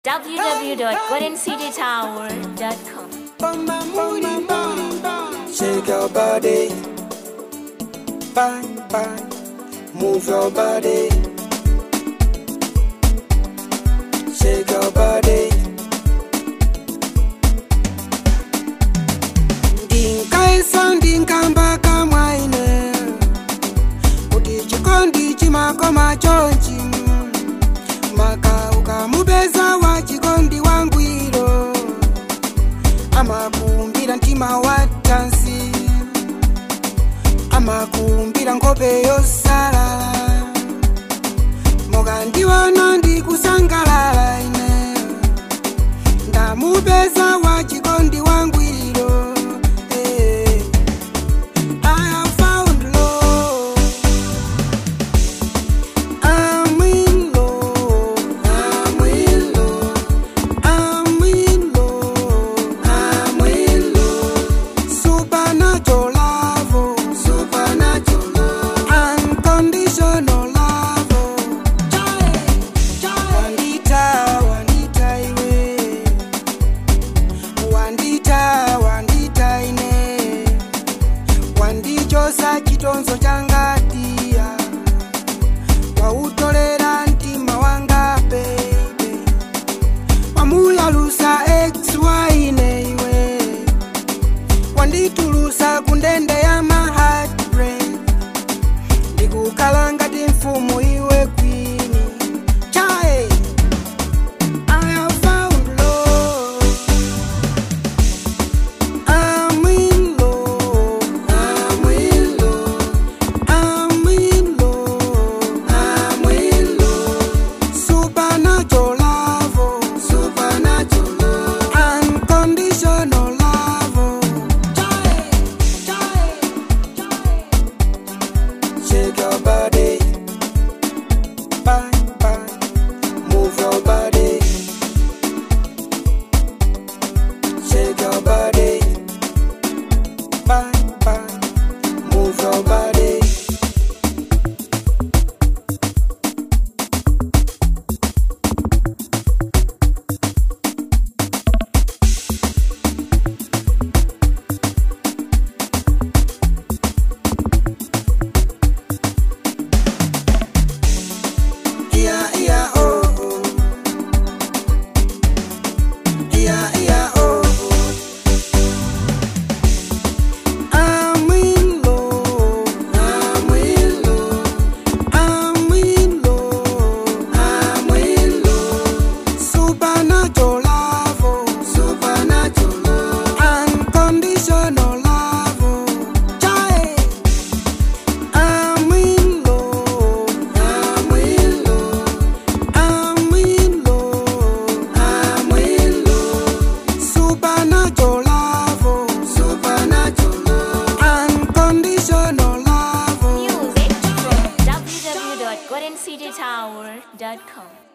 www.goldencitytower.com. Shake your body, bang bang, move your body. Shake your body. Ndinkaisa ndinkamba kamwaine kuti chikondi chimakoma chonchi maka ukamupeza wa chikondi wangwiro amakumbira mtima wa tansi amakumbira nkhope yosala mokandiwana ndikusangalala ine ndamupeza wa chikondi wangwiro. Wandichosa chitonzo changatia wautolera mtima wanga baby wamulalusa XY neiwe wanditulusa kundende ya my heartbreak ndikukala ngati mfumu iwe queen chae. Shake your body, bang bang, move your body. Shake your body, bang bang, move your body. goldencitytower.com.